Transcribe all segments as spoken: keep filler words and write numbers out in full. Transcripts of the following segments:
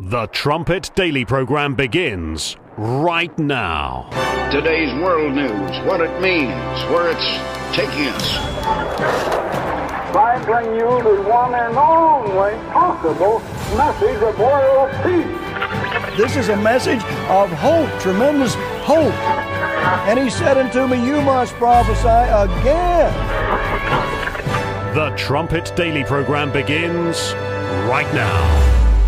The Trumpet Daily program begins right now. Today's world news, what it means, where it's taking us. I bring you the one and only possible message of world peace. This is a message of hope, tremendous hope. And he said unto me, you must prophesy again. The Trumpet Daily program begins right now.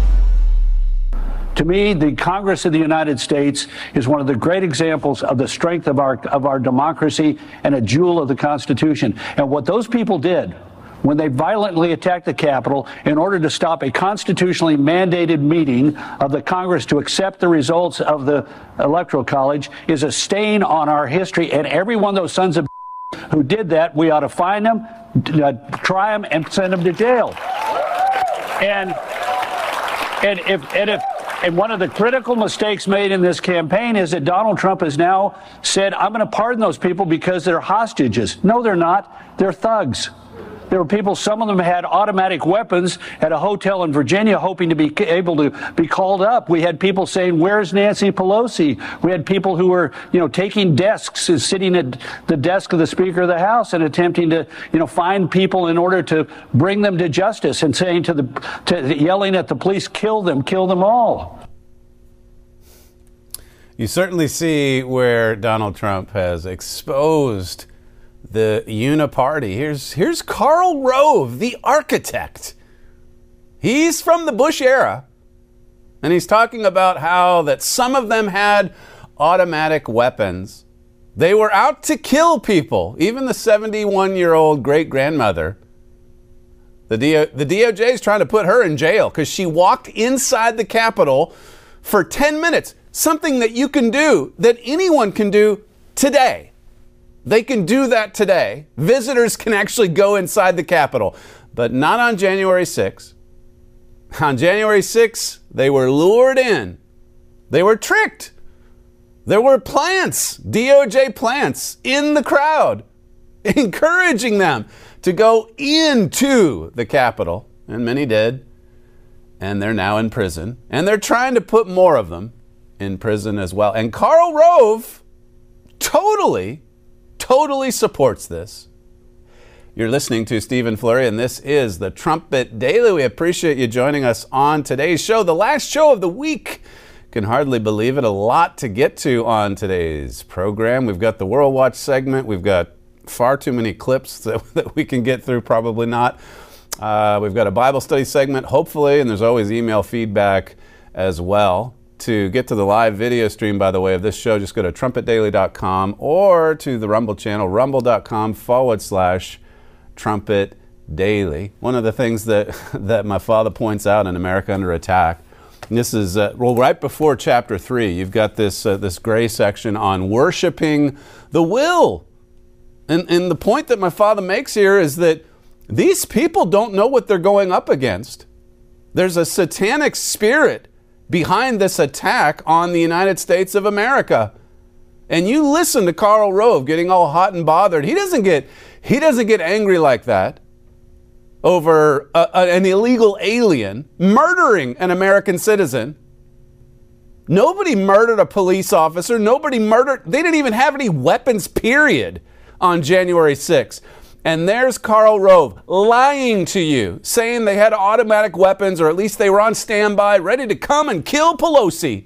To me, the Congress of the United States is one of the great examples of the strength of our of our democracy and a jewel of the Constitution. And what those people did when they violently attacked the Capitol in order to stop a constitutionally mandated meeting of the Congress to accept the results of the Electoral College is a stain on our history. And every one of those sons of who did that, we ought to find them, uh, try them, and send them to jail. And and if and if. And one of the critical mistakes made in this campaign is that Donald Trump has now said, I'm going to pardon those people because they're hostages. No, they're not. They're thugs. There were people, some of them had automatic weapons at a hotel in Virginia hoping to be able to be called up. We had people saying, where's Nancy Pelosi? We had people who were, you know, taking desks and sitting at the desk of the Speaker of the House and attempting to, you know, find people in order to bring them to justice and saying to the, to, yelling at the police, kill them, kill them all. You certainly see where Donald Trump has exposed the uniparty. Here's here's Karl Rove, the architect. He's from the Bush era, and he's talking about how that some of them had automatic weapons. They were out to kill people, even the seventy-one-year-old great-grandmother. The D O, the D O J is trying to put her in jail because she walked inside the Capitol for ten minutes, something that you can do, that anyone can do today. They can do that today. Visitors can actually go inside the Capitol, but not on January sixth. On January sixth, they were lured in. They were tricked. There were plants, D O J plants, in the crowd, encouraging them to go into the Capitol, and many did, and they're now in prison, and they're trying to put more of them in prison as well. And Karl Rove totally Totally supports this. You're listening to Stephen Flurry, and this is the Trumpet Daily. We appreciate you joining us on today's show, the last show of the week. Can hardly believe it. A lot to get to on today's program. We've got the World Watch segment. We've got far too many clips that, that we can get through, probably not. Uh, we've got a Bible study segment, hopefully, and there's always email feedback as well. To get to the live video stream, by the way, of this show, just go to trumpet daily dot com or to the Rumble channel, rumble.com forward slash Trumpet Daily. One of the things that, that my father points out in America Under Attack, and this is, uh, well, right before chapter three, you've got this, uh, this gray section on worshiping the will. And, and the point that my father makes here is that these people don't know what they're going up against. There's a satanic spirit behind this attack on the United States of America. And you listen to Karl Rove getting all hot and bothered. He doesn't get he doesn't get angry like that over a, a, an illegal alien murdering an American citizen. Nobody murdered a police officer. Nobody murdered. They didn't even have any weapons, period, on January sixth. And there's Karl Rove lying to you, saying they had automatic weapons, or at least they were on standby, ready to come and kill Pelosi.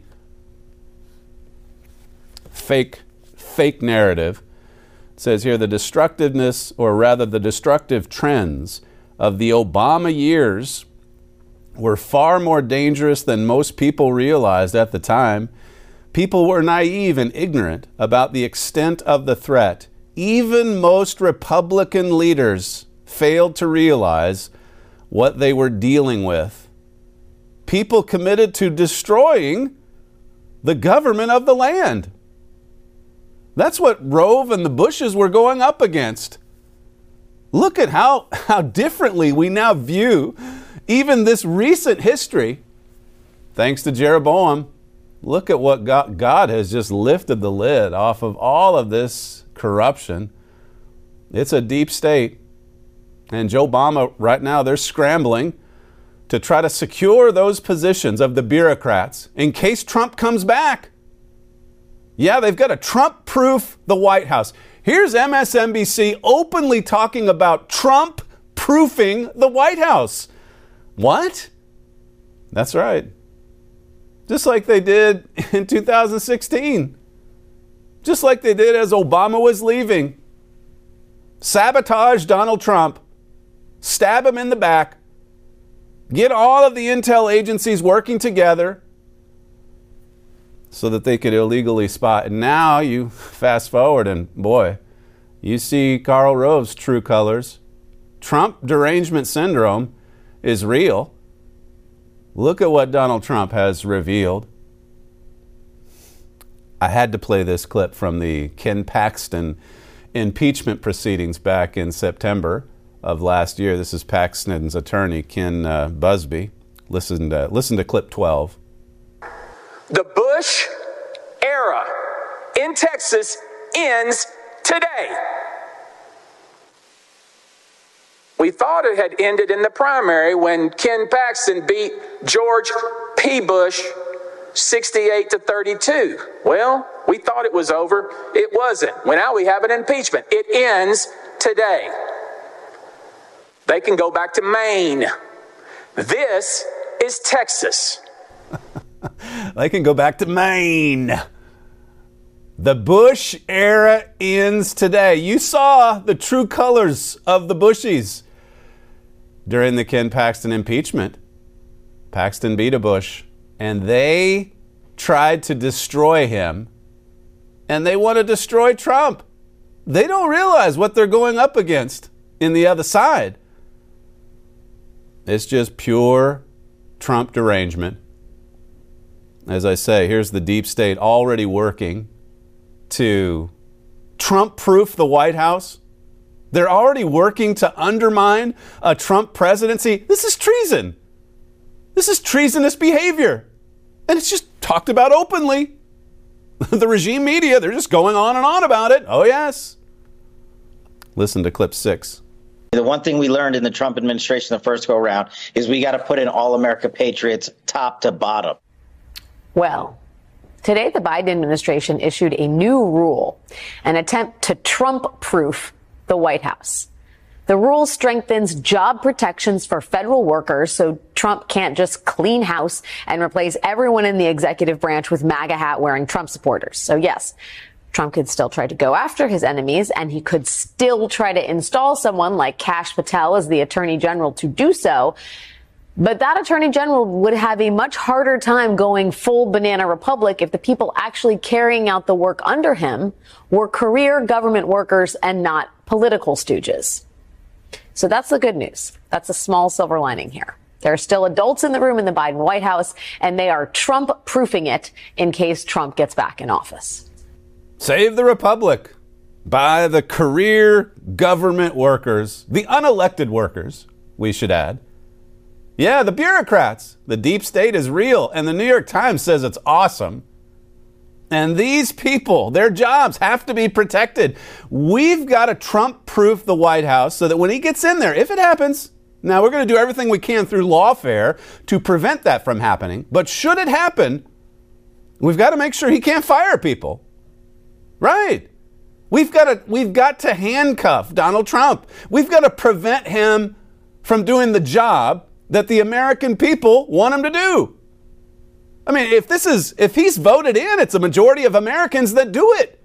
Fake, fake narrative. It says here, the destructiveness, or rather the destructive trends of the Obama years were far more dangerous than most people realized at the time. People were naive and ignorant about the extent of the threat. Even most Republican leaders failed to realize what they were dealing with. People committed to destroying the government of the land. That's what Rove and the Bushes were going up against. Look at how, how differently we now view even this recent history. Thanks to Jeroboam, look at what God, God has just lifted the lid off of all of this corruption. It's a deep state. And Joe Obama, right now, they're scrambling to try to secure those positions of the bureaucrats in case Trump comes back. Yeah, they've got to Trump-proof the White House. Here's M S N B C openly talking about Trump-proofing the White House. What? That's right. Just like they did in two thousand sixteen. Just like they did as Obama was leaving. Sabotage Donald Trump. Stab him in the back. Get all of the intel agencies working together so that they could illegally spot. And now you fast forward and boy, you see Karl Rove's true colors. Trump derangement syndrome is real. Look at what Donald Trump has revealed. I had to play this clip from the Ken Paxton impeachment proceedings back in September of last year. This is Paxton's attorney, Ken uh, Busby. Listen to, listen to clip twelve. The Bush era in Texas ends today. We thought it had ended in the primary when Ken Paxton beat George P. Bush sixty-eight to thirty-two. Well, we thought it was over. It wasn't. Well, now we have an impeachment. It ends today. They can go back to Maine. This is Texas. They can go back to Maine. The Bush era ends today. You saw the true colors of the Bushies during the Ken Paxton impeachment. Paxton beat a Bush, and they tried to destroy him, and they want to destroy Trump. They don't realize what they're going up against in the other side. It's just pure Trump derangement. As I say, here's the deep state already working to Trump-proof the White House. They're already working to undermine a Trump presidency. This is treason. This is treasonous behavior. And it's just talked about openly. The regime media, they're just going on and on about it. Oh, yes. Listen to clip six. The one thing we learned in the Trump administration the first go around is we got to put in all America patriots top to bottom. Well, today the Biden administration issued a new rule, an attempt to Trump-proof the White House. The rule strengthens job protections for federal workers so Trump can't just clean house and replace everyone in the executive branch with MAGA hat wearing Trump supporters. So yes, Trump could still try to go after his enemies, and he could still try to install someone like Kash Patel as the attorney general to do so. But that attorney general would have a much harder time going full banana republic if the people actually carrying out the work under him were career government workers and not political stooges. So that's the good news. That's a small silver lining here. There are still adults in the room in the Biden White House, and they are Trump-proofing it in case Trump gets back in office. Save the republic by the career government workers, the unelected workers, we should add. Yeah, the bureaucrats. The deep state is real, and the New York Times says it's awesome. And these people, their jobs have to be protected. We've got to Trump-proof the White House so that when he gets in there, if it happens, now we're going to do everything we can through lawfare to prevent that from happening. But should it happen, we've got to make sure he can't fire people. Right. We've got to, we've got to handcuff Donald Trump. We've got to prevent him from doing the job that the American people want him to do. I mean, if this is, if he's voted in, it's a majority of Americans that do it.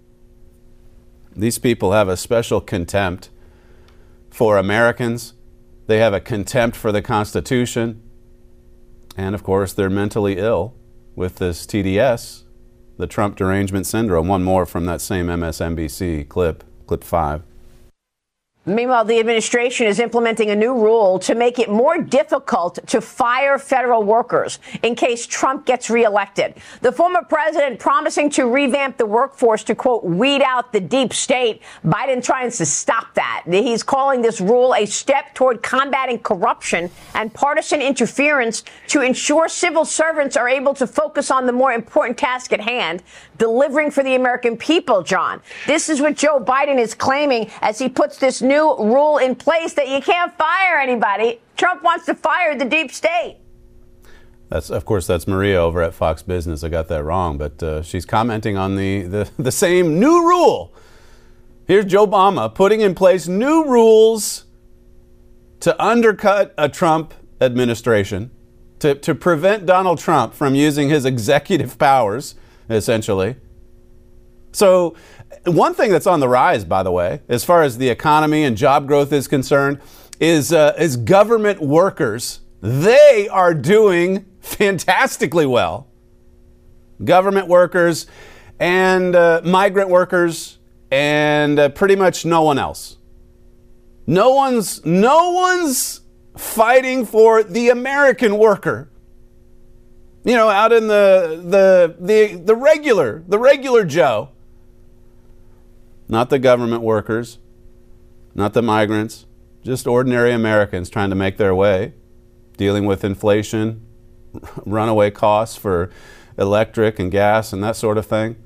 These people have a special contempt for Americans. They have a contempt for the Constitution. And of course, they're mentally ill with this T D S, the Trump derangement syndrome. One more from that same M S N B C clip, clip five. Meanwhile, the administration is implementing a new rule to make it more difficult to fire federal workers in case Trump gets reelected. The former president promising to revamp the workforce to, quote, weed out the deep state. Biden trying to stop that. He's calling this rule a step toward combating corruption and partisan interference to ensure civil servants are able to focus on the more important task at hand, delivering for the American people, John. This is what Joe Biden is claiming as he puts this new new rule in place that you can't fire anybody. Trump wants to fire the deep state. That's, of course, that's Maria over at Fox Business. I got that wrong, but uh, she's commenting on the, the, the same new rule. Here's Joe Obama putting in place new rules to undercut a Trump administration, to, to prevent Donald Trump from using his executive powers, essentially. So one thing that's on the rise, by the way, as far as the economy and job growth is concerned, is, uh, is government workers. They are doing fantastically well. Government workers and uh, migrant workers and uh, pretty much no one else. No one's no one's fighting for the American worker. You know, out in the the the the regular the regular Joe. Not the government workers, not the migrants, just ordinary Americans trying to make their way, dealing with inflation, runaway costs for electric and gas and that sort of thing.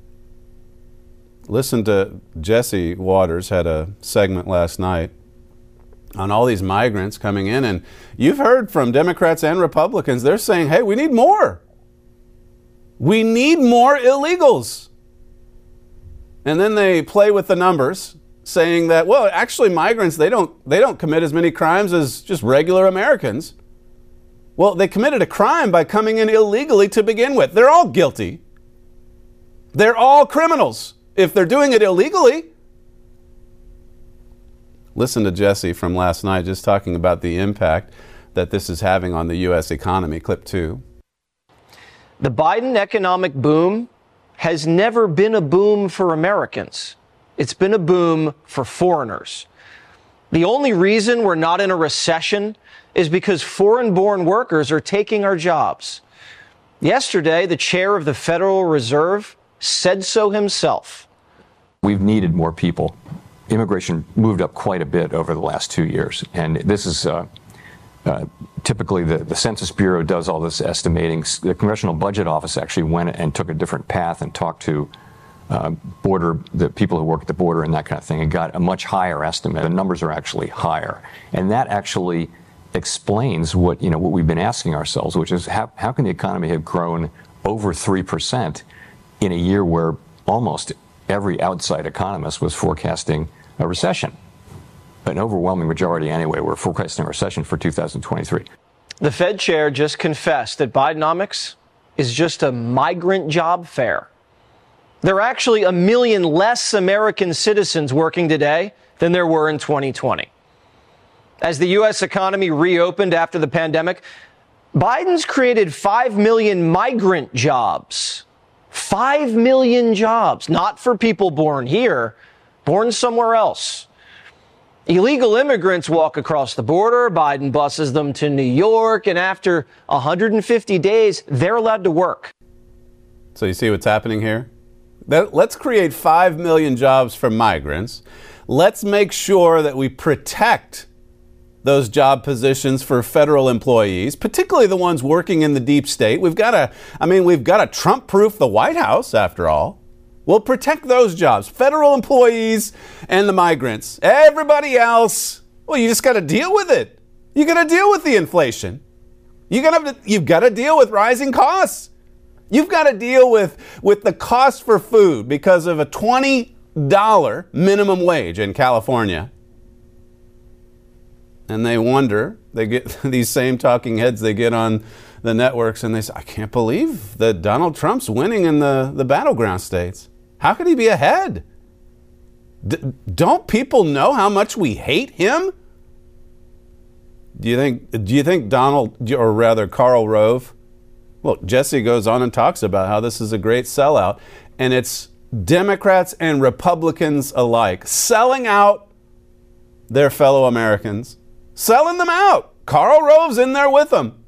Listen to Jesse Waters had a segment last night on all these migrants coming in, and you've heard from Democrats and Republicans, they're saying, hey, we need more. We need more illegals. And then they play with the numbers, saying that, well, actually migrants, they don't they don't commit as many crimes as just regular Americans. Well, they committed a crime by coming in illegally to begin with. They're all guilty. They're all criminals if they're doing it illegally. Listen to Jesse from last night just talking about the impact that this is having on the U S economy. Clip two. The Biden economic boom has never been a boom for Americans. It's been a boom for foreigners. The only reason we're not in a recession is because foreign-born workers are taking our jobs. Yesterday, the chair of the Federal Reserve said so himself. We've needed more people. Immigration moved up quite a bit over the last two years. And this is uh, uh, typically the, the Census Bureau does all this estimating. The Congressional Budget Office actually went and took a different path and talked to uh, border, the people who work at the border and that kind of thing, and got a much higher estimate. The numbers are actually higher. And that actually explains what, you know, what we've been asking ourselves, which is how, how can the economy have grown over three percent in a year where almost every outside economist was forecasting a recession? An overwhelming majority anyway were forecasting a recession for two thousand twenty-three. The Fed chair just confessed that Bidenomics is just a migrant job fair. There are actually a million less American citizens working today than there were in twenty twenty. As the U S economy reopened after the pandemic, Biden's created five million migrant jobs. five million jobs, not for people born here, born somewhere else. Illegal immigrants walk across the border, Biden buses them to New York, and after one hundred fifty days, they're allowed to work. So you see what's happening here? Let's create five million jobs for migrants. Let's make sure that we protect those job positions for federal employees, particularly the ones working in the deep state. We've got to, I mean, we've got to Trump-proof the White House, after all. We'll protect those jobs, federal employees and the migrants. Everybody else, well, you just got to deal with it. You got to deal with the inflation. You got to, you've got to deal with rising costs. You've got to deal with, with the cost for food because of a twenty dollars minimum wage in California. And they wonder, they get these same talking heads they get on the networks, and they say, I can't believe that Donald Trump's winning in the, the battleground states. How could he be ahead? D- don't people know how much we hate him? Do you think, do you think Donald, or rather Karl Rove, well, Jesse goes on and talks about how this is a great sellout, and it's Democrats and Republicans alike selling out their fellow Americans. Selling them out. Karl Rove's in there with them.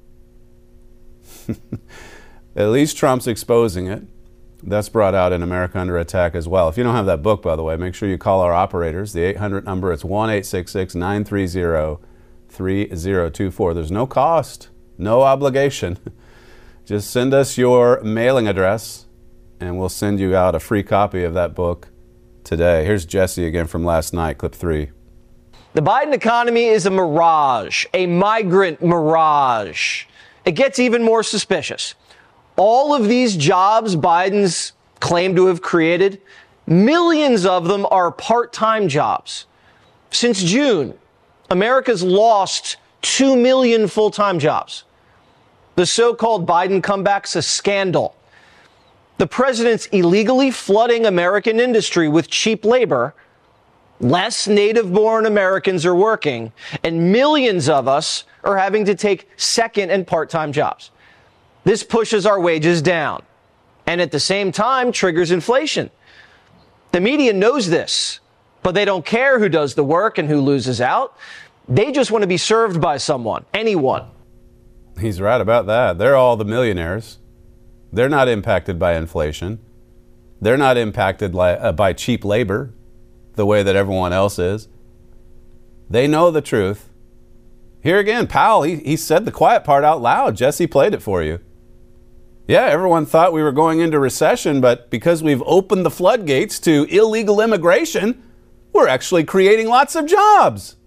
At least Trump's exposing it. That's brought out in America Under Attack as well. If you don't have that book, by the way, make sure you call our operators. The eight hundred number, it's one eight six six, nine three zero, three zero two four. There's no cost, no obligation. Just send us your mailing address, and we'll send you out a free copy of that book today. Here's Jesse again from last night, clip three. The Biden economy is a mirage, a migrant mirage. It gets even more suspicious. All of these jobs Biden's claimed to have created, millions of them are part-time jobs. Since June, America's lost two million full-time jobs. The so-called Biden comeback's a scandal. The president's illegally flooding American industry with cheap labor. Less native-born Americans are working, and millions of us are having to take second and part-time jobs. This pushes our wages down, and at the same time triggers inflation. The media knows this, but they don't care who does the work and who loses out. They just want to be served by someone, anyone. He's right about that. They're all the millionaires. They're not impacted by inflation. They're not impacted by, uh, by cheap labor the way that everyone else is. They know the truth. Here again, Powell, he, he said the quiet part out loud. Jesse played it for you. Yeah, everyone thought we were going into recession, but because we've opened the floodgates to illegal immigration, we're actually creating lots of jobs.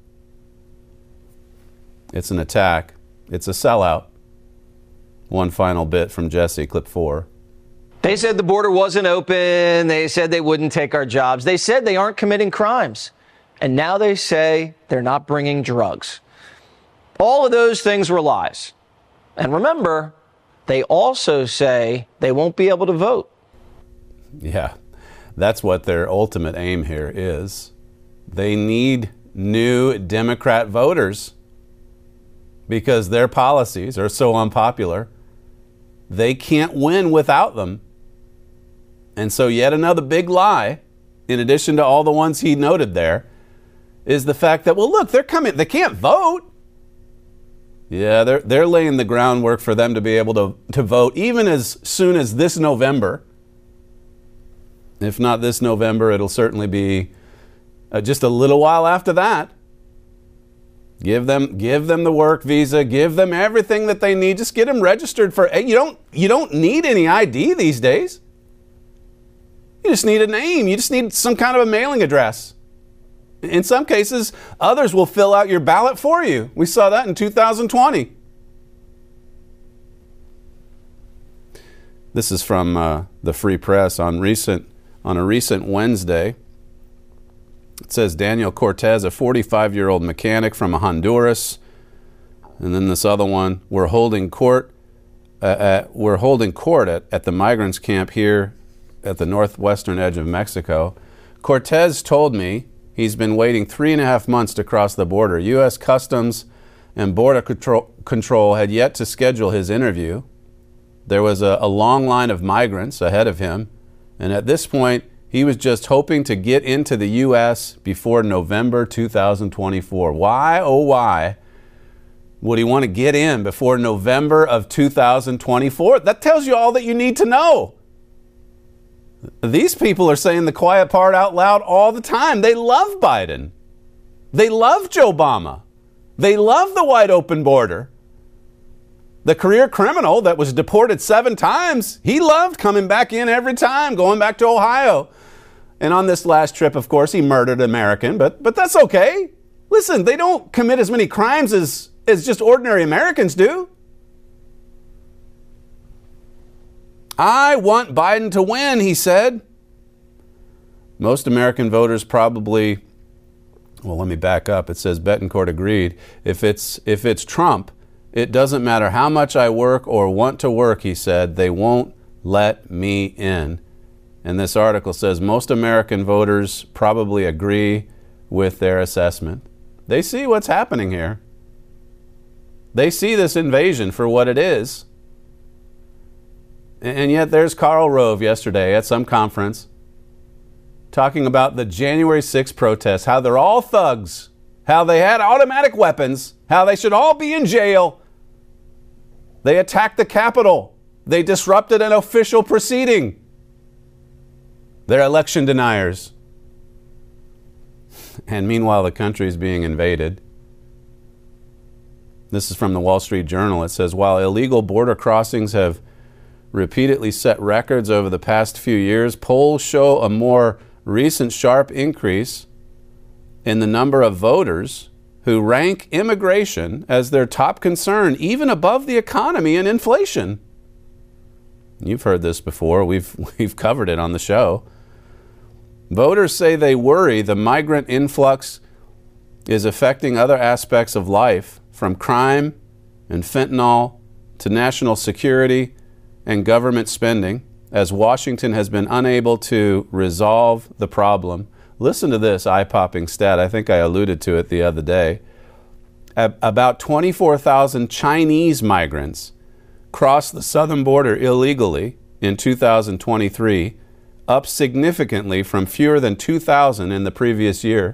It's an attack. It's a sellout. One final bit from Jesse, clip four. They said the border wasn't open. They said they wouldn't take our jobs. They said they aren't committing crimes. And now they say they're not bringing drugs. All of those things were lies. And remember, they also say they won't be able to vote. Yeah, that's what their ultimate aim here is. They need new Democrat voters because their policies are so unpopular. They can't win without them. And so yet another big lie, in addition to all the ones he noted there, is the fact that, well, look, they're coming, they can't vote. Yeah, they're they're laying the groundwork for them to be able to, to vote even as soon as this November. If not this November, it'll certainly be uh, just a little while after that. Give them give them the work visa, give them everything that they need. Just get them registered for, you don't you don't need any I D these days. You just need a name. You just need some kind of a mailing address. In some cases, others will fill out your ballot for you. We saw that in two thousand twenty. This is from uh, the Free Press on recent on a recent Wednesday. It says Daniel Cortez, a forty-five-year-old mechanic from Honduras, and then this other one. We're holding court. Uh, at, we're holding court at, at the migrants camp here at the northwestern edge of Mexico. Cortez told me he's been waiting three and a half months to cross the border. U S Customs and Border Control, Control had yet to schedule his interview. There was a, a long line of migrants ahead of him, and at this point, he was just hoping to get into the U S before November two thousand twenty-four. Why, oh why, would he want to get in before November of two thousand twenty-four? That tells you all that you need to know. These people are saying the quiet part out loud all the time. They love Biden. They love Joe Obama. They love the wide open border. The career criminal that was deported seven times, he loved coming back in every time, going back to Ohio. And on this last trip, of course, he murdered an American, but but that's okay. Listen, they don't commit as many crimes as, as just ordinary Americans do. I want Biden to win, he said. Most American voters probably, well, let me back up. It says Betancourt agreed. If it's if it's Trump, it doesn't matter how much I work or want to work, he said. They won't let me in. And this article says most American voters probably agree with their assessment. They see what's happening here. They see this invasion for what it is. And yet there's Karl Rove yesterday at some conference talking about the January sixth protests, how they're all thugs, how they had automatic weapons, how they should all be in jail. They attacked the Capitol. They disrupted an official proceeding. They're election deniers. And meanwhile, the country is being invaded. This is from the Wall Street Journal. It says, while illegal border crossings have repeatedly set records over the past few years, polls show a more recent sharp increase in the number of voters who rank immigration as their top concern, even above the economy and inflation. You've heard this before. We've we've covered it on the show. Voters say they worry the migrant influx is affecting other aspects of life, from crime and fentanyl to national security and government spending, as Washington has been unable to resolve the problem. Listen to this eye-popping stat. I think I alluded to it the other day. About twenty-four thousand Chinese migrants crossed the southern border illegally in two thousand twenty-three, up significantly from fewer than two thousand in the previous year.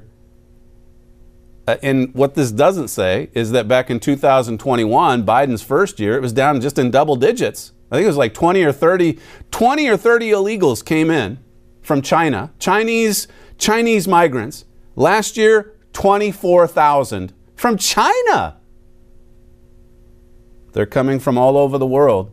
Uh, and what this doesn't say is that back in two thousand twenty-one, Biden's first year, it was down just in double digits. I think it was like twenty or thirty, twenty or thirty illegals came in from China, Chinese Chinese migrants. Last year, twenty-four thousand from China. They're coming from all over the world.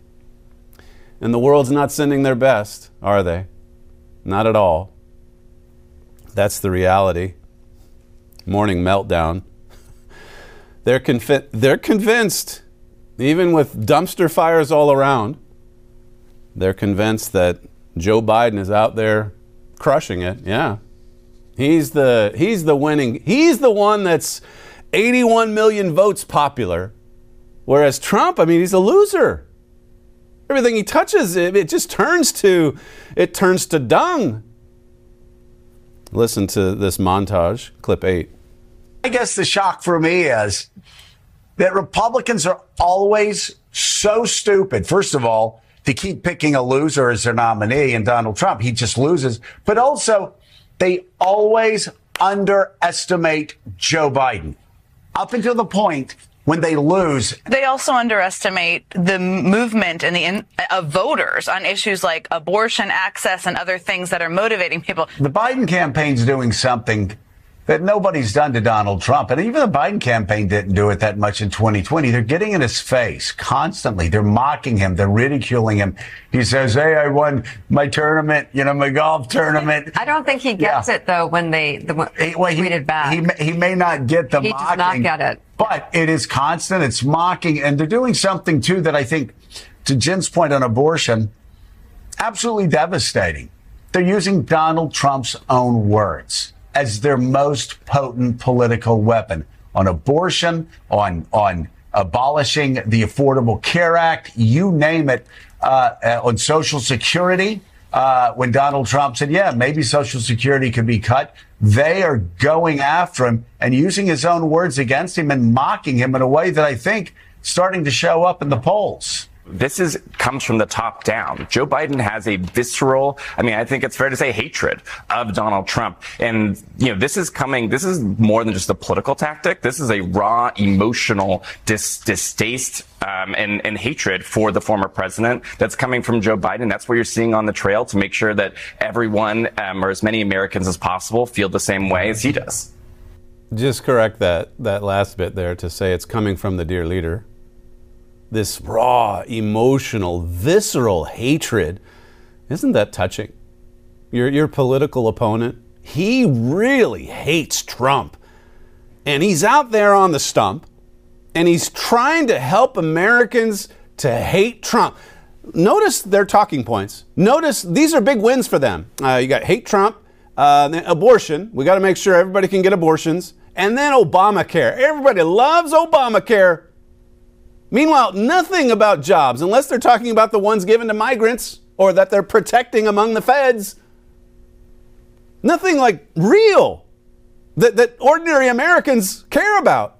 And the world's not sending their best, are they? Not at all. That's the reality. Morning meltdown. They're, confi- they're convinced, even with dumpster fires all around, they're convinced that Joe Biden is out there crushing it. Yeah. He's the he's the winning. He's the one that's eighty-one million votes popular. Whereas Trump, I mean, he's a loser. Everything he touches, it, it just turns to it turns to dung. Listen to this montage, clip eight. I guess the shock for me is that Republicans are always so stupid. First of all, to keep picking a loser as their nominee, and Donald Trump, he just loses. But also, they always underestimate Joe Biden up until the point when they lose. They also underestimate the movement and the in, of voters on issues like abortion access and other things that are motivating people. The Biden campaign's doing something that nobody's done to Donald Trump. And even the Biden campaign didn't do it that much in twenty twenty. They're getting in his face constantly. They're mocking him. They're ridiculing him. He says, hey, I won my tournament, you know, my golf tournament. I don't think he gets yeah. it, though, when they the, he, well, tweeted he, back. He, may, he may not get the he mocking. He does not get it. But it is constant. It's mocking. And they're doing something, too, that I think, to Jen's point on abortion, absolutely devastating. They're using Donald Trump's own words as their most potent political weapon on abortion, on on abolishing the Affordable Care Act, you name it, uh, uh, on Social Security. Uh, when Donald Trump said, yeah, maybe Social Security could be cut, they are going after him and using his own words against him and mocking him in a way that I think is starting to show up in the polls. This is comes from the top down. Joe Biden has a visceral, I mean, I think it's fair to say hatred of Donald Trump. And, you know, this is coming, this is more than just a political tactic. This is a raw, emotional dis- distaste um, and, and hatred for the former president that's coming from Joe Biden. That's what you're seeing on the trail to make sure that everyone um, or as many Americans as possible feel the same way as he does. Just correct that, that last bit there to say it's coming from the dear leader. This raw, emotional, visceral hatred. Isn't that touching? Your, your political opponent, he really hates Trump. And he's out there on the stump, and he's trying to help Americans to hate Trump. Notice their talking points. Notice these are big wins for them. Uh, you got hate Trump, uh, then abortion. We got to make sure everybody can get abortions. And then Obamacare. Everybody loves Obamacare. Meanwhile, nothing about jobs, unless they're talking about the ones given to migrants or that they're protecting among the feds. Nothing like real that, that ordinary Americans care about.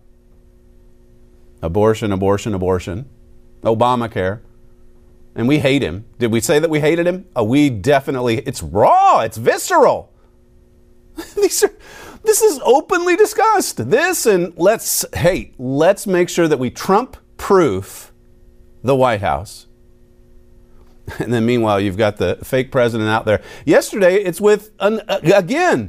Abortion, abortion, abortion. Obamacare. And we hate him. Did we say that we hated him? Oh, we definitely, it's raw, it's visceral. These are, this is openly discussed. This and let's, hey, let's make sure that we Trump proof the White House. And then meanwhile, you've got the fake president out there. Yesterday, it's with, an, uh, again,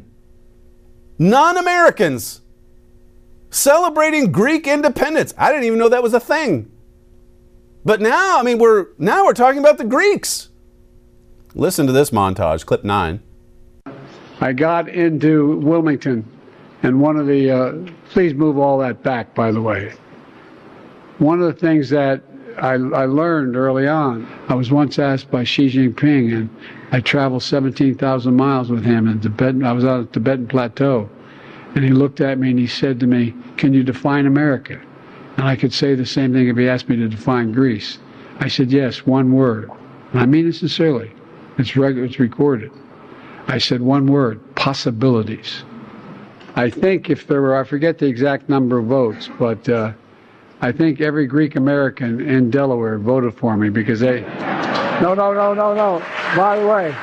non-Americans celebrating Greek independence. I didn't even know that was a thing. But now, I mean, we're now we're talking about the Greeks. Listen to this montage, clip nine. I got into Wilmington, and one of the, uh, please move all that back, by the way. One of the things that I, I learned early on, I was once asked by Xi Jinping, and I traveled seventeen thousand miles with him in Tibet. I was out at the Tibetan Plateau, and he looked at me and he said to me, "Can you define America?" And I could say the same thing if he asked me to define Greece. I said, yes, one word. And I mean it sincerely. It's, reg- it's recorded. I said one word, possibilities. I think if there were, I forget the exact number of votes, but uh, I think every Greek American in Delaware voted for me because they, no, no, no, no, no. By the way,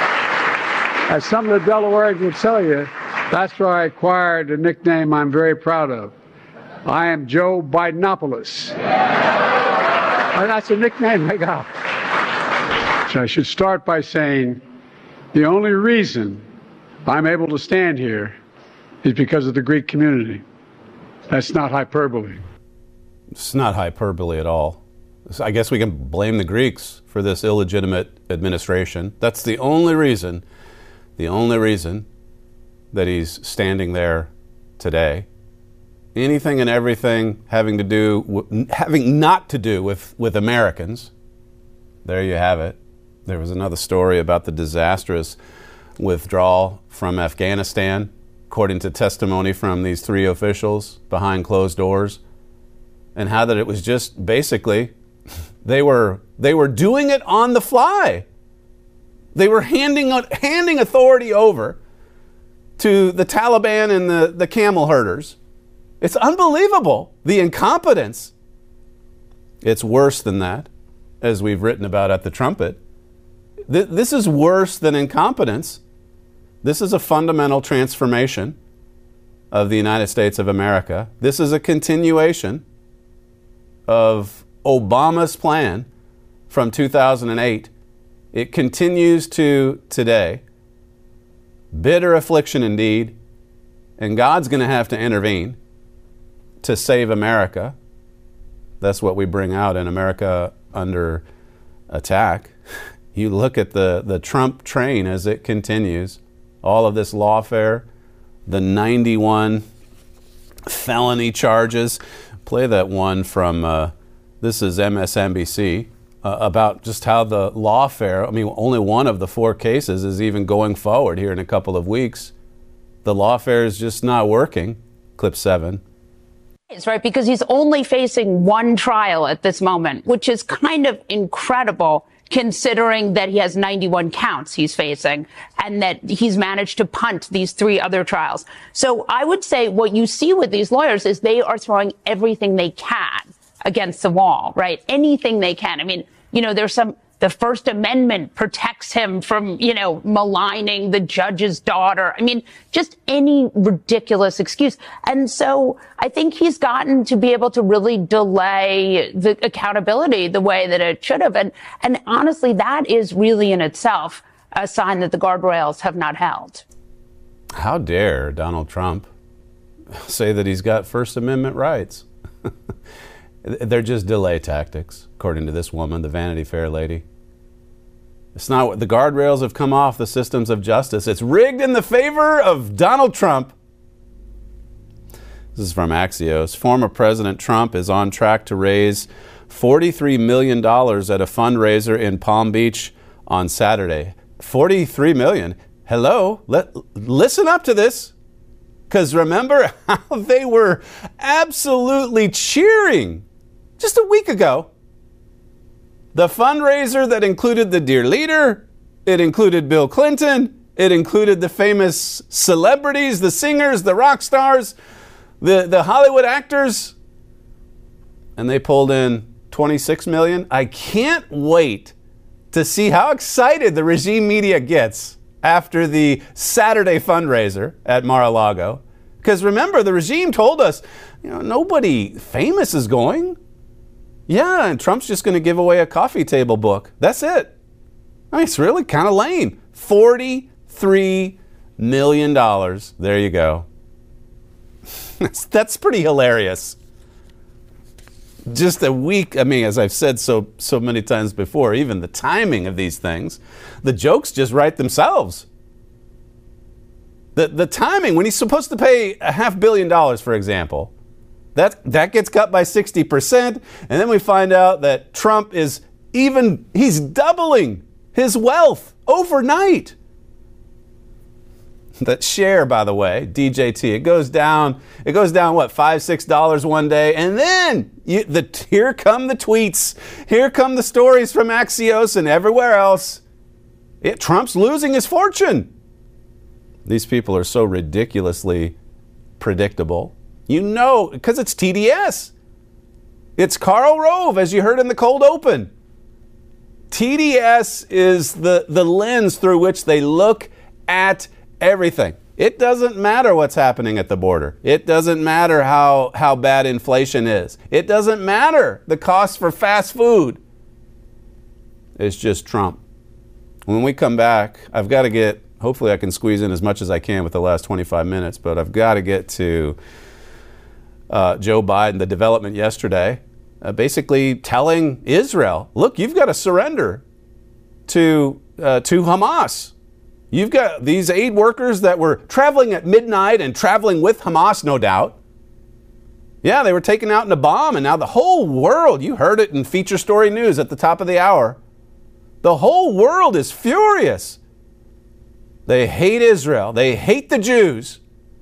as some of the Delawareans will tell you, that's where I acquired a nickname I'm very proud of. I am Joe Bidenopoulos. And that's a nickname I got. So I should start by saying the only reason I'm able to stand here is because of the Greek community. That's not hyperbole. It's not hyperbole at all. I guess we can blame the Greeks for this illegitimate administration. That's the only reason, the only reason that he's standing there today. Anything and everything having to do, having not to do with, with Americans. There you have it. There was another story about the disastrous withdrawal from Afghanistan, according to testimony from these three officials behind closed doors, and how that it was just basically they were they were doing it on the fly. They were handing handing authority over to the Taliban and the, the camel herders. It's unbelievable, the incompetence. It's worse than that, as we've written about at the Trumpet. Th- this is worse than incompetence. This is a fundamental transformation of the United States of America. This is a continuation of Obama's plan from two thousand eight. It continues to today. Bitter affliction indeed, and God's going to have to intervene to save America. That's what we bring out in America Under Attack. You look at the, the Trump train as it continues, all of this lawfare, the ninety-one felony charges. Play that one from, uh, this is M S N B C, uh, about just how the lawfare, I mean, only one of the four cases is even going forward here in a couple of weeks. The lawfare is just not working. Clip seven. Right, because he's only facing one trial at this moment, which is kind of incredible considering that he has ninety-one counts he's facing and that he's managed to punt these three other trials. So I would say what you see with these lawyers is they are throwing everything they can against the wall, right? Anything they can. I mean, you know, there's some, the First Amendment protects him from, you know, maligning the judge's daughter. I mean, just any ridiculous excuse. And so I think he's gotten to be able to really delay the accountability the way that it should have. And, and honestly, that is really in itself a sign that the guardrails have not held. How dare Donald Trump say that he's got First Amendment rights? They're just delay tactics, according to this woman, the Vanity Fair lady. It's not what the guardrails have come off the systems of justice. It's rigged in the favor of Donald Trump. This is from Axios. Former President Trump is on track to raise forty-three million dollars at a fundraiser in Palm Beach on Saturday. forty-three million dollars. Hello? Let, listen up to this. Because remember how they were absolutely cheering just a week ago. The fundraiser that included the dear leader, it included Bill Clinton, it included the famous celebrities, the singers, the rock stars, the, the Hollywood actors, and they pulled in twenty-six million dollars. I can't wait to see how excited the regime media gets after the Saturday fundraiser at Mar-a-Lago. Because remember, the regime told us, you know, nobody famous is going. Yeah, and Trump's just going to give away a coffee table book. That's it. I mean, it's really kind of lame. forty-three million dollars. There you go. that's, that's pretty hilarious. Just a week, I mean, as I've said so so many times before, even the timing of these things, the jokes just write themselves. The the timing, when he's supposed to pay a half billion dollars, for example, that that gets cut by sixty percent, and then we find out that Trump is even, he's doubling his wealth overnight. That share, by the way, D J T, it goes down, it goes down, what, five, six dollars one day, and then you, the here come the tweets, here come the stories from Axios and everywhere else. It, Trump's losing his fortune. These people are so ridiculously predictable. You know, because it's T D S. It's Karl Rove, as you heard in the cold open. T D S is the, the lens through which they look at everything. It doesn't matter what's happening at the border. It doesn't matter how, how bad inflation is. It doesn't matter the cost for fast food. It's just Trump. When we come back, I've got to get, hopefully I can squeeze in as much as I can with the last twenty-five minutes, but I've got to get to uh, Joe Biden, the development yesterday, uh, basically telling Israel, look, you've got to surrender to uh, to Hamas. You've got these aid workers that were traveling at midnight and traveling with Hamas, no doubt. Yeah, they were taken out in a bomb, and now the whole world, you heard it in Feature Story News at the top of the hour, the whole world is furious. They hate Israel. They hate the Jews.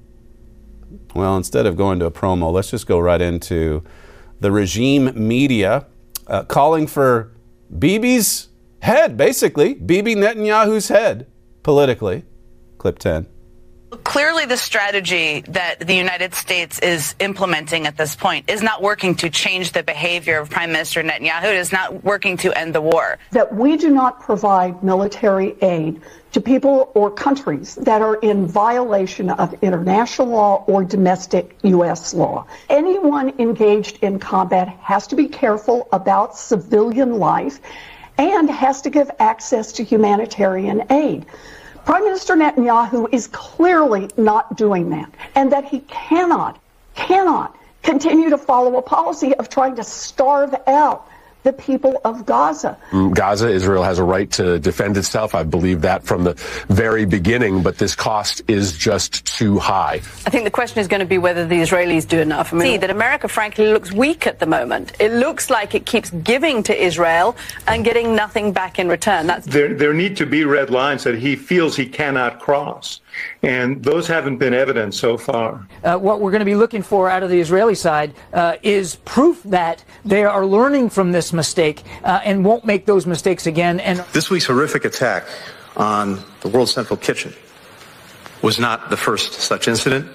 Well, instead of going to a promo, let's just go right into the regime media uh, calling for Bibi's head, basically, Bibi Netanyahu's head, politically. Clip ten. Clearly, the strategy that the United States is implementing at this point is not working to change the behavior of Prime Minister Netanyahu. It is not working to end the war. That we do not provide military aid to people or countries that are in violation of international law or domestic U S law. Anyone engaged in combat has to be careful about civilian life and has to give access to humanitarian aid. Prime Minister Netanyahu is clearly not doing that, and that he cannot, cannot continue to follow a policy of trying to starve out the people of Gaza. Gaza, Israel has a right to defend itself. I believe that from the very beginning, but this cost is just too high. I think the question is going to be whether the Israelis do enough. I mean, see that America, frankly, looks weak at the moment. It looks like it keeps giving to Israel and getting nothing back in return. That's there, there need to be red lines that he feels he cannot cross. And those haven't been evident so far. Uh, what we're going to be looking for out of the Israeli side uh, is proof that they are learning from this mistake uh, and won't make those mistakes again. And this week's horrific attack on the World Central Kitchen was not the first such incident.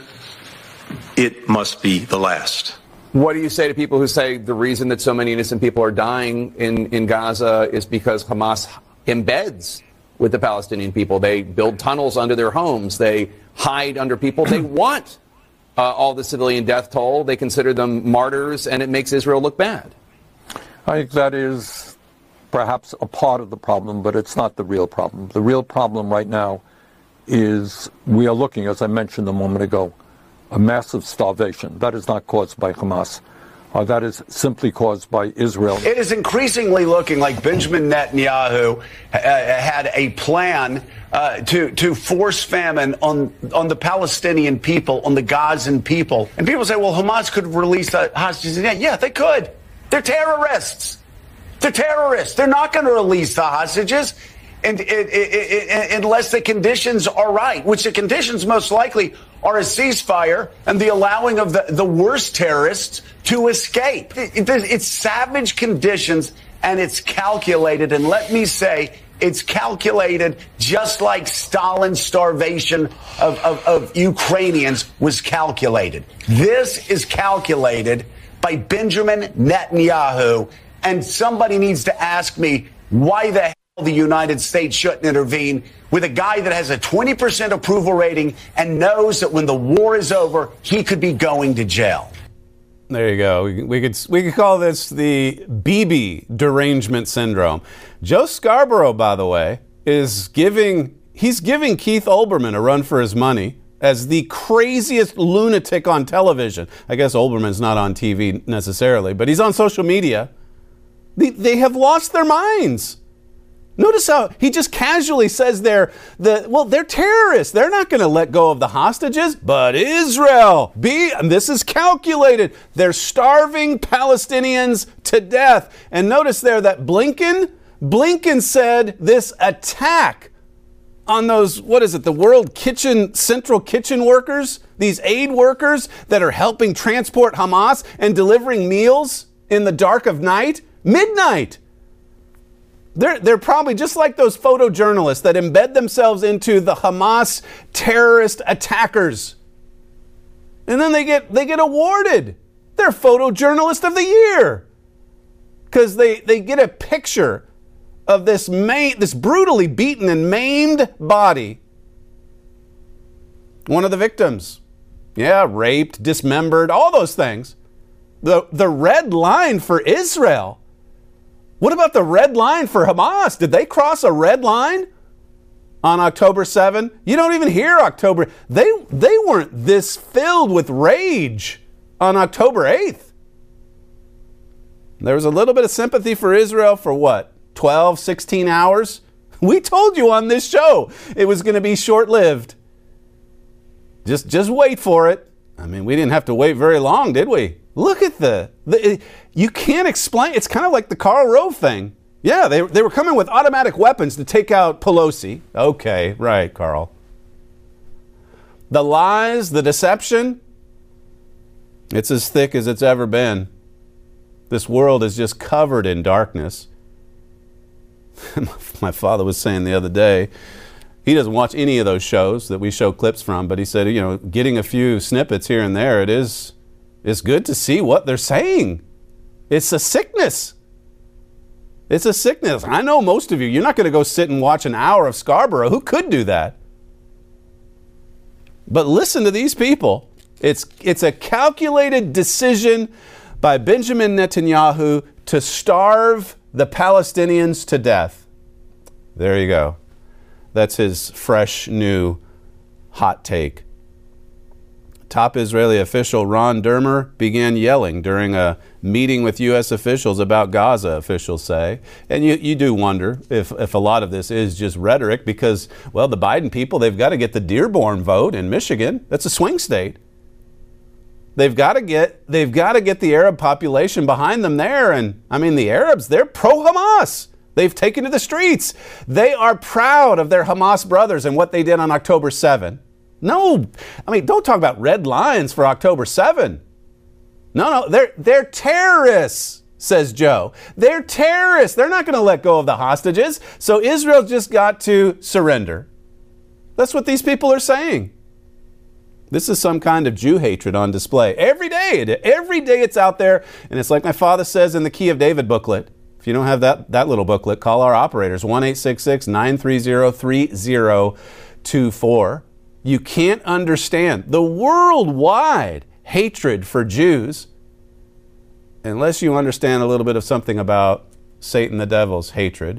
It must be the last. What do you say to people who say the reason that so many innocent people are dying in, in Gaza is because Hamas embeds with the Palestinian people? They build tunnels under their homes. They hide under people. They want uh, all the civilian death toll. They consider them martyrs, and it makes Israel look bad. I think that is perhaps a part of the problem, but it's not the real problem. The real problem right now is we are looking, as I mentioned a moment ago, a massive starvation. That is not caused by Hamas. Uh, that is simply caused by Israel. It is increasingly looking like Benjamin Netanyahu uh, had a plan uh, to to force famine on on the Palestinian people, on the Gazan people. And people say, well, Hamas could release the hostages. Yeah, yeah, they could. They're terrorists. They're terrorists. They're not going to release the hostages and, it, it, it, unless the conditions are right, which the conditions most likely are a ceasefire and the allowing of the, the worst terrorists to escape. It, it, it's savage conditions, and it's calculated. And let me say, it's calculated just like Stalin's starvation of, of, of Ukrainians was calculated. This is calculated by Benjamin Netanyahu, and somebody needs to ask me why the hell the United States shouldn't intervene with a guy that has a twenty percent approval rating and knows that when the war is over, he could be going to jail. There you go. We, we could we could call this the Bibi derangement syndrome. Joe Scarborough, by the way, is giving he's giving Keith Olbermann a run for his money as the craziest lunatic on television. I guess Olbermann's not on T V necessarily, but he's on social media. They, they have lost their minds. Notice how he just casually says they're the well, they're terrorists. They're not going to let go of the hostages, but Israel, be and this is calculated. They're starving Palestinians to death. And notice there that Blinken, Blinken said this attack on those, what is it, the World Kitchen, Central Kitchen workers, these aid workers that are helping transport Hamas and delivering meals in the dark of night, midnight. They're, they're probably just like those photojournalists that embed themselves into the Hamas terrorist attackers. And then they get they get awarded. They're photojournalist of the year. Because they, they get a picture of this ma- this brutally beaten and maimed body. One of the victims. Yeah, raped, dismembered, all those things. The the red line for Israel. What about the red line for Hamas? Did they cross a red line on October seventh? You don't even hear October. They they weren't this filled with rage on October eighth. There was a little bit of sympathy for Israel for what? twelve, sixteen hours? We told you on this show it was going to be short-lived. Just just wait for it. I mean, we didn't have to wait very long, did we? Look at the, the you can't explain. It's kind of like the Karl Rove thing. Yeah, they, they were coming with automatic weapons to take out Pelosi. Okay, right, Carl. The lies, the deception, it's as thick as it's ever been. This world is just covered in darkness. My father was saying the other day, he doesn't watch any of those shows that we show clips from, but he said, you know, getting a few snippets here and there, it is it's good to see what they're saying. It's a sickness. It's a sickness. I know most of you, you're not going to go sit and watch an hour of Scarborough. Who could do that? But listen to these people. It's it's a calculated decision by Benjamin Netanyahu to starve the Palestinians to death. There you go. That's his fresh, new, hot take. Top Israeli official Ron Dermer began yelling during a meeting with U S officials about Gaza, officials say. And you, you do wonder if, if a lot of this is just rhetoric because, well, the Biden people, they've got to get the Dearborn vote in Michigan. That's a swing state. They've got to get they've got to get the Arab population behind them there. And I mean, the Arabs, they're pro-Hamas. They've taken to the streets. They are proud of their Hamas brothers and what they did on October seventh. No, I mean, don't talk about red lines for October seventh. No, no, they're they're terrorists, says Joe. They're terrorists. They're not going to let go of the hostages. So Israel just got to surrender. That's what these people are saying. This is some kind of Jew hatred on display. Every day, every day it's out there. And it's like my father says in the Key of David booklet. If you don't have that, that little booklet, call our operators, one eight six six, nine three zero, three zero two four. You can't understand the worldwide hatred for Jews unless you understand a little bit of something about Satan the devil's hatred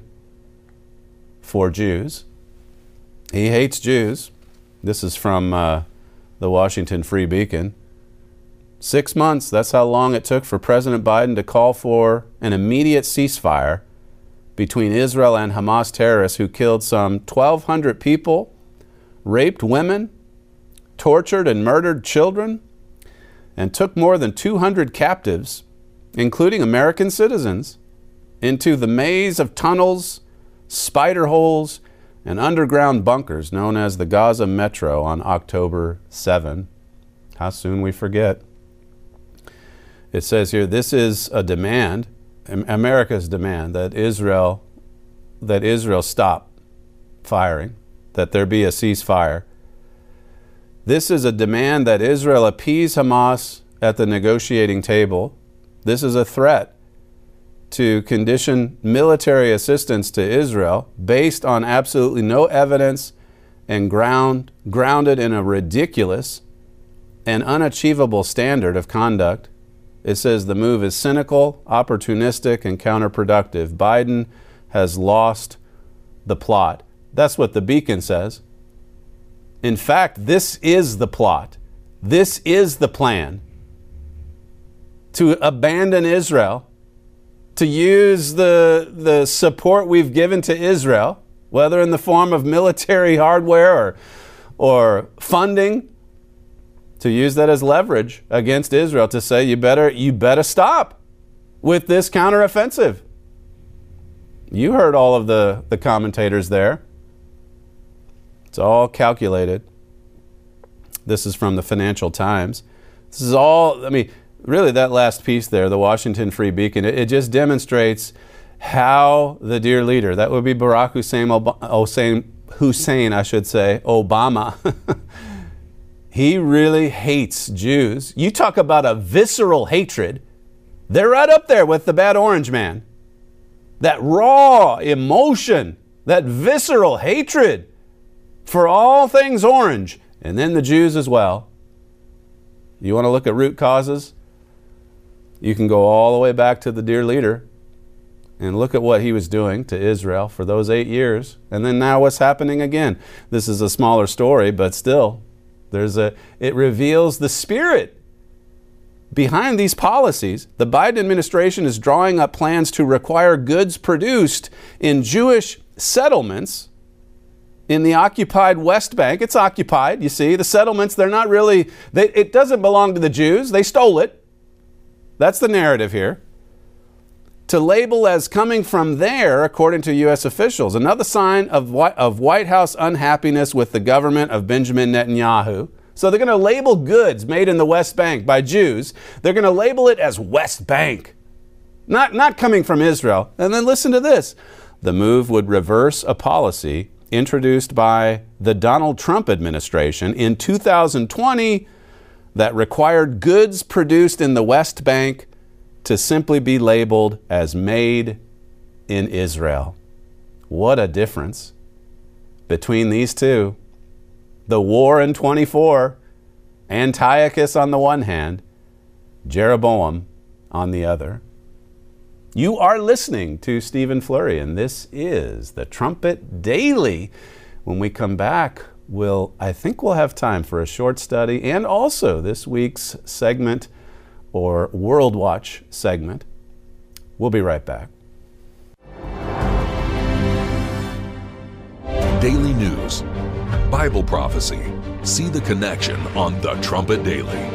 for Jews. He hates Jews. This is from uh, the Washington Free Beacon. Six months, that's how long it took for President Biden to call for an immediate ceasefire between Israel and Hamas terrorists who killed some twelve hundred people, raped women, tortured and murdered children, and took more than two hundred captives, including American citizens, into the maze of tunnels, spider holes, and underground bunkers known as the Gaza Metro on October seventh. How soon we forget. It says here, this is a demand, America's demand, that Israel, that Israel stop firing, that there be a ceasefire. This is a demand that Israel appease Hamas at the negotiating table. This is a threat to condition military assistance to Israel based on absolutely no evidence and ground, grounded in a ridiculous and unachievable standard of conduct. It says the move is cynical, opportunistic, and counterproductive. Biden has lost the plot. That's what the Beacon says. In fact, this is the plot. This is the plan to abandon Israel to use the, the support we've given to Israel, whether in the form of military hardware or, or funding, to use that as leverage against Israel to say, you better, you better stop with this counteroffensive. You heard all of the, the commentators there. It's all calculated. This is from the Financial Times. This is all, I mean, really that last piece there, the Washington Free Beacon, it, it just demonstrates how the dear leader, that would be Barack Hussein, Hussein, Hussein I should say, Obama, he really hates Jews. You talk about a visceral hatred. They're right up there with the bad orange man. That raw emotion, that visceral hatred for all things orange, and then the Jews as well. You want to look at root causes? You can go all the way back to the dear leader and look at what he was doing to Israel for those eight years. And then now what's happening again? This is a smaller story, but still, there's a. it reveals the spirit behind these policies. The Biden administration is drawing up plans to require goods produced in Jewish settlements in the occupied West Bank. It's occupied, you see. The settlements, they're not really, they, it doesn't belong to the Jews. They stole it. That's the narrative here. To label as coming from there, according to U S officials. Another sign of, of White House unhappiness with the government of Benjamin Netanyahu. So they're going to label goods made in the West Bank by Jews. They're going to label it as West Bank. Not, not coming from Israel. And then listen to this. The move would reverse a policy introduced by the Donald Trump administration in two thousand twenty that required goods produced in the West Bank to simply be labeled as made in Israel. What a difference between these two. The war in twenty-four, Antiochus on the one hand, Jeroboam on the other. You are listening to Stephen Flurry, and this is the Trumpet Daily. When we come back, we'll, I think we'll have time for a short study and also this week's segment or World Watch segment. We'll be right back. Daily News. Bible prophecy. See the connection on the Trumpet Daily.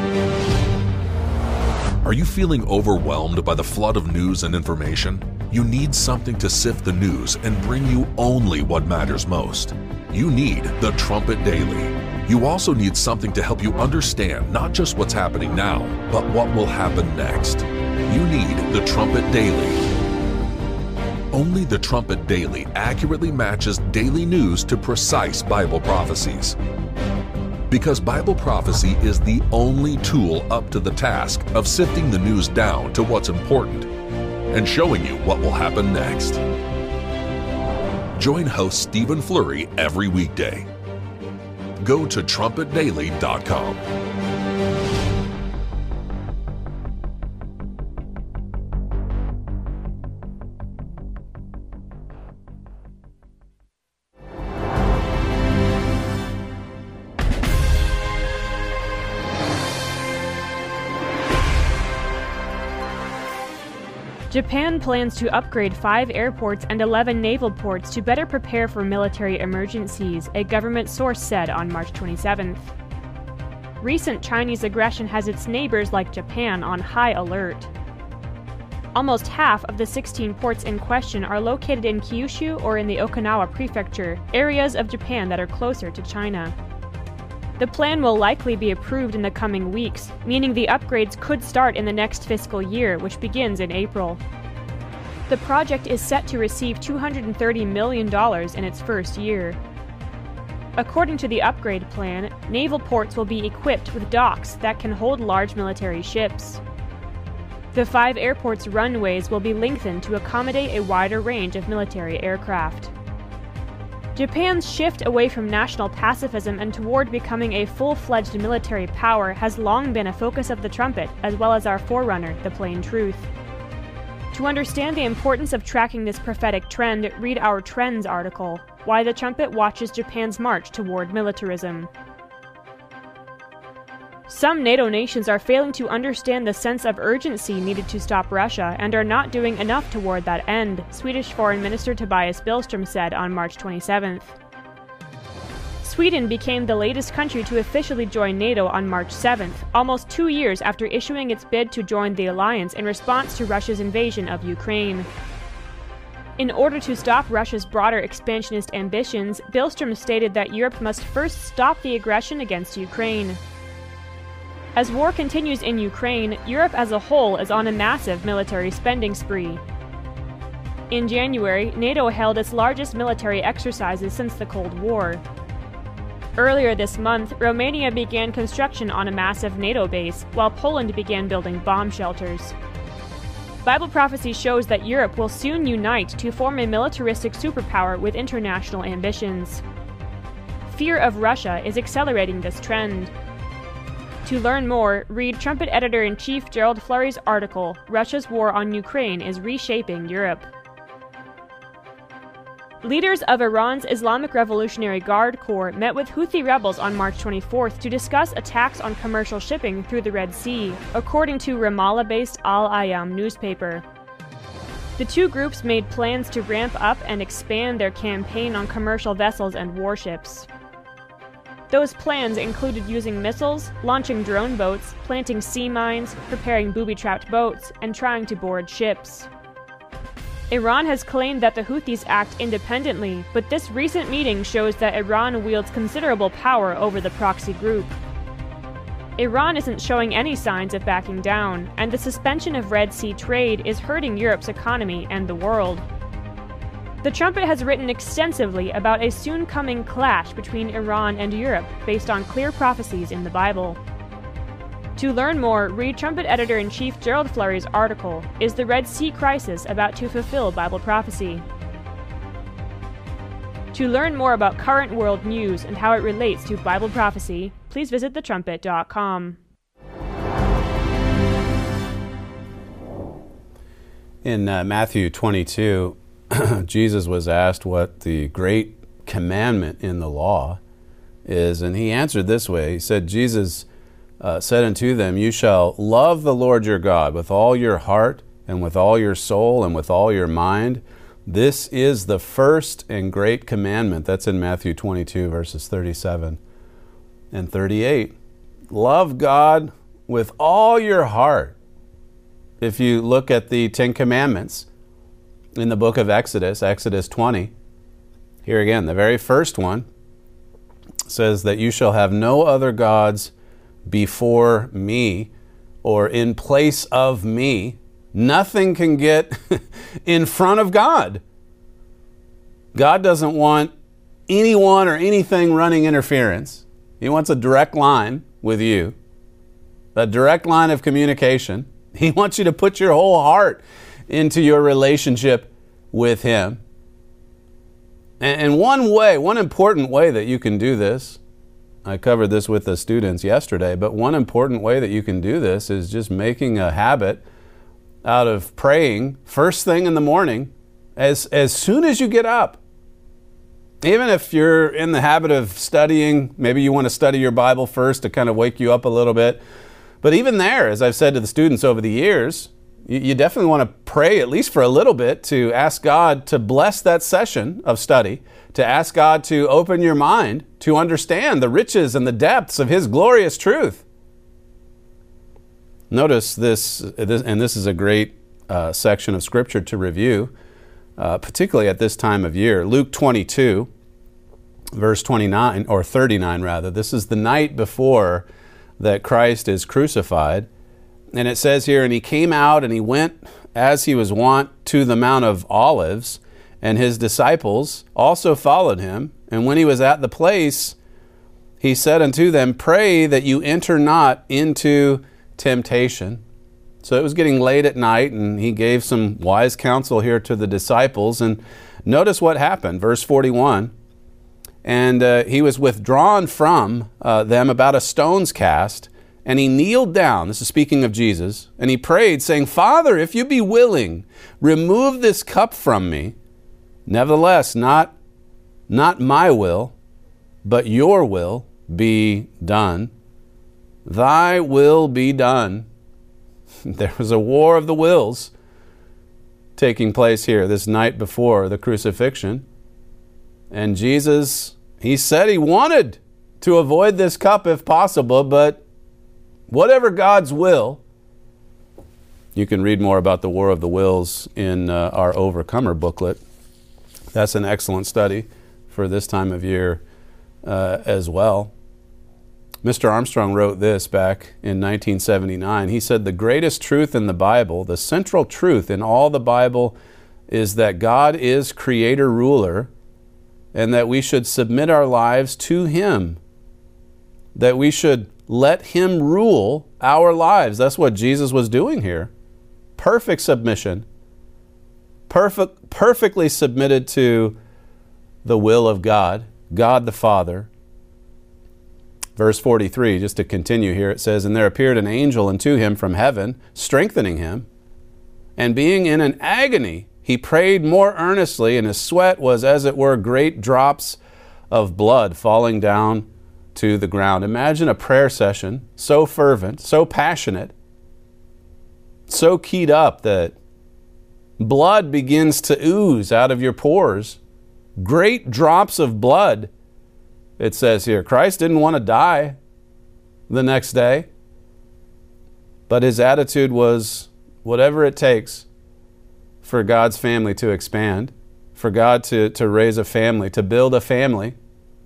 Are you feeling overwhelmed by the flood of news and information? You need something to sift the news and bring you only what matters most. You need the Trumpet Daily. You also need something to help you understand not just what's happening now, but what will happen next. You need the Trumpet Daily. Only the Trumpet Daily accurately matches daily news to precise Bible prophecies. Because Bible prophecy is the only tool up to the task of sifting the news down to what's important and showing you what will happen next. Join host Stephen Flurry every weekday. Go to trumpet daily dot com. Japan plans to upgrade five airports and eleven naval ports to better prepare for military emergencies, a government source said on March twenty-seventh. Recent Chinese aggression has its neighbors like Japan on high alert. Almost half of the sixteen ports in question are located in Kyushu or in the Okinawa Prefecture, areas of Japan that are closer to China. The plan will likely be approved in the coming weeks, meaning the upgrades could start in the next fiscal year, which begins in April. The project is set to receive two hundred thirty million dollars in its first year. According to the upgrade plan, naval ports will be equipped with docks that can hold large military ships. The five airports' runways will be lengthened to accommodate a wider range of military aircraft. Japan's shift away from national pacifism and toward becoming a full-fledged military power has long been a focus of the Trumpet, as well as our forerunner, the Plain Truth. To understand the importance of tracking this prophetic trend, read our Trends article, Why the Trumpet Watches Japan's March Toward Militarism. Some NATO nations are failing to understand the sense of urgency needed to stop Russia and are not doing enough toward that end, Swedish Foreign Minister Tobias Billström said on March twenty-seventh. Sweden became the latest country to officially join NATO on March seventh, almost two years after issuing its bid to join the alliance in response to Russia's invasion of Ukraine. In order to stop Russia's broader expansionist ambitions, Billström stated that Europe must first stop the aggression against Ukraine. As war continues in Ukraine, Europe as a whole is on a massive military spending spree. In January, NATO held its largest military exercises since the Cold War. Earlier this month, Romania began construction on a massive NATO base, while Poland began building bomb shelters. Bible prophecy shows that Europe will soon unite to form a militaristic superpower with international ambitions. Fear of Russia is accelerating this trend. To learn more, read Trumpet Editor-in-Chief Gerald Flurry's article, Russia's War on Ukraine is Reshaping Europe. Leaders of Iran's Islamic Revolutionary Guard Corps met with Houthi rebels on March twenty-fourth to discuss attacks on commercial shipping through the Red Sea, according to Ramallah-based Al-Ayam newspaper. The two groups made plans to ramp up and expand their campaign on commercial vessels and warships. Those plans included using missiles, launching drone boats, planting sea mines, preparing booby-trapped boats, and trying to board ships. Iran has claimed that the Houthis act independently, but this recent meeting shows that Iran wields considerable power over the proxy group. Iran isn't showing any signs of backing down, and the suspension of Red Sea trade is hurting Europe's economy and the world. The Trumpet has written extensively about a soon-coming clash between Iran and Europe based on clear prophecies in the Bible. To learn more, read Trumpet Editor-in-Chief Gerald Flurry's article, Is the Red Sea Crisis About to Fulfill Bible Prophecy? To learn more about current world news and how it relates to Bible prophecy, please visit the trumpet dot com. In uh, Matthew twenty-two, Jesus was asked what the great commandment in the law is, and he answered this way. He said, Jesus uh, said unto them, You shall love the Lord your God with all your heart and with all your soul and with all your mind. This is the first and great commandment. That's in Matthew twenty-two, verses thirty-seven and thirty-eight. Love God with all your heart. If you look at the Ten Commandments in the book of Exodus, Exodus twenty, here again, the very first one says that you shall have no other gods before me or in place of me. Nothing can get in front of God. God doesn't want anyone or anything running interference. He wants a direct line with you, a direct line of communication. He wants you to put your whole heart into your relationship with Him. And one way, one important way that you can do this, I covered this with the students yesterday, but one important way that you can do this is just making a habit out of praying first thing in the morning, as, as soon as you get up. Even if you're in the habit of studying, maybe you want to study your Bible first to kind of wake you up a little bit. But even there, as I've said to the students over the years, you, you definitely want to pray at least for a little bit to ask God to bless that session of study, to ask God to open your mind to understand the riches and the depths of His glorious truth. Notice this, this and this is a great uh, section of Scripture to review, uh, particularly at this time of year. Luke twenty-two, verse twenty-nine, or thirty-nine rather. This is the night before that Christ is crucified. And it says here, and He came out and He went as He was wont to the Mount of Olives, and His disciples also followed Him. And when He was at the place, He said unto them, Pray that you enter not into temptation. So it was getting late at night, and He gave some wise counsel here to the disciples. And notice what happened, verse forty-one. And uh, He was withdrawn from uh, them about a stone's cast, and He kneeled down, this is speaking of Jesus, and He prayed, saying, Father, if you be willing, remove this cup from me. Nevertheless, not, not my will, but your will be done. Thy will be done. There was a war of the wills taking place here this night before the crucifixion. And Jesus, he said he wanted to avoid this cup if possible, but whatever God's will. You can read more about the War of the Wills in uh, our Overcomer booklet. That's an excellent study for this time of year uh, as well. Mister Armstrong wrote this back in nineteen seventy-nine. He said, "The greatest truth in the Bible, the central truth in all the Bible, is that God is creator ruler and that we should submit our lives to Him, that we should let Him rule our lives." That's what Jesus was doing here. Perfect submission. Perfect, perfectly submitted to the will of God, God the Father. Verse forty-three, just to continue here, it says, "And there appeared an angel unto him from heaven, strengthening him. And being in an agony, he prayed more earnestly, and his sweat was as it were great drops of blood falling down to the ground." Imagine a prayer session so fervent, so passionate, so keyed up that blood begins to ooze out of your pores. Great drops of blood. It says here, Christ didn't want to die the next day, but his attitude was whatever it takes for God's family to expand, for God to, to raise a family, to build a family.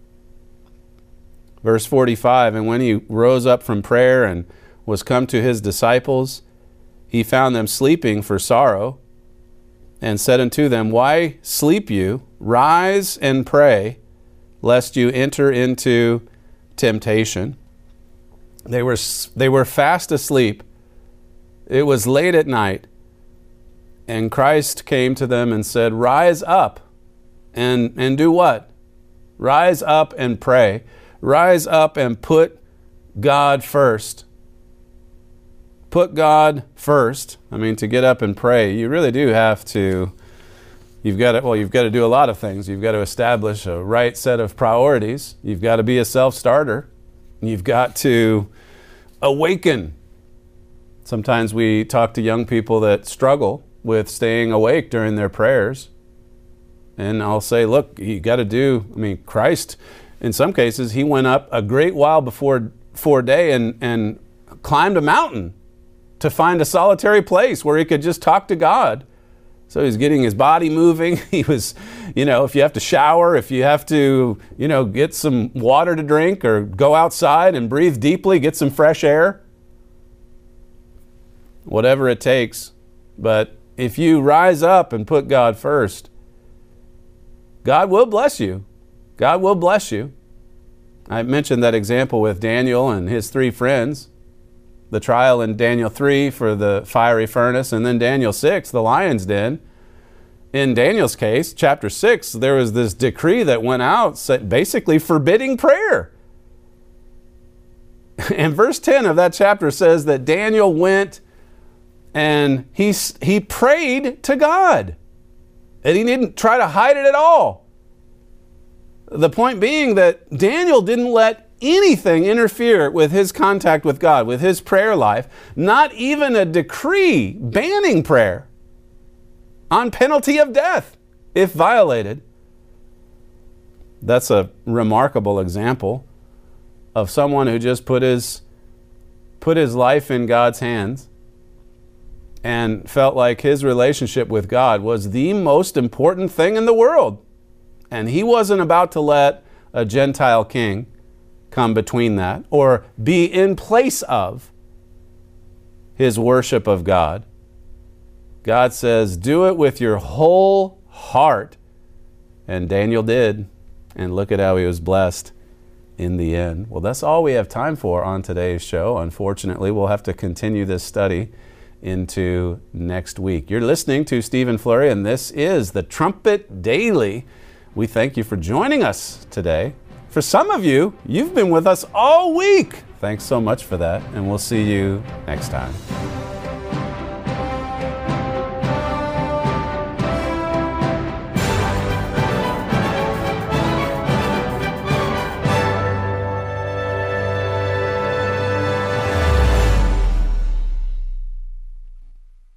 Verse forty-five, "And when he rose up from prayer and was come to his disciples, he found them sleeping for sorrow, and said unto them, Why sleep you? Rise and pray, lest you enter into temptation." They were, they were fast asleep. It was late at night. And Christ came to them and said, "Rise up and, and do what? Rise up and pray. Rise up and put God first." Put God first. I mean, to get up and pray, you really do have to, you've got to, well, you've got to do a lot of things. You've got to establish a right set of priorities. You've got to be a self-starter. You've got to awaken. Sometimes we talk to young people that struggle with staying awake during their prayers. And I'll say, look, you got to do, I mean, Christ, in some cases, he went up a great while before, before day and, and climbed a mountain to find a solitary place where he could just talk to God. So he's getting his body moving. He was, you know, if you have to shower, if you have to, you know, get some water to drink or go outside and breathe deeply, get some fresh air, whatever it takes. But if you rise up and put God first, God will bless you. God will bless you. I mentioned that example with Daniel and his three friends. The trial in Daniel three for the fiery furnace, and then Daniel six, the lion's den. In Daniel's case, chapter six, there was this decree that went out basically forbidding prayer. And verse ten of that chapter says that Daniel went and he, he prayed to God. And he didn't try to hide it at all. The point being that Daniel didn't let anything interfere with his contact with God, with his prayer life, not even a decree banning prayer on penalty of death if violated. That's a remarkable example of someone who just put his put his life in God's hands and felt like his relationship with God was the most important thing in the world. And he wasn't about to let a Gentile king come between that or be in place of his worship of God. God says, do it with your whole heart. And Daniel did. And look at how he was blessed in the end. Well, that's all we have time for on today's show. Unfortunately, we'll have to continue this study into next week. You're listening to Stephen Flurry, and this is the Trumpet Daily. We thank you for joining us today. For some of you, you've been with us all week. Thanks so much for that, and we'll see you next time.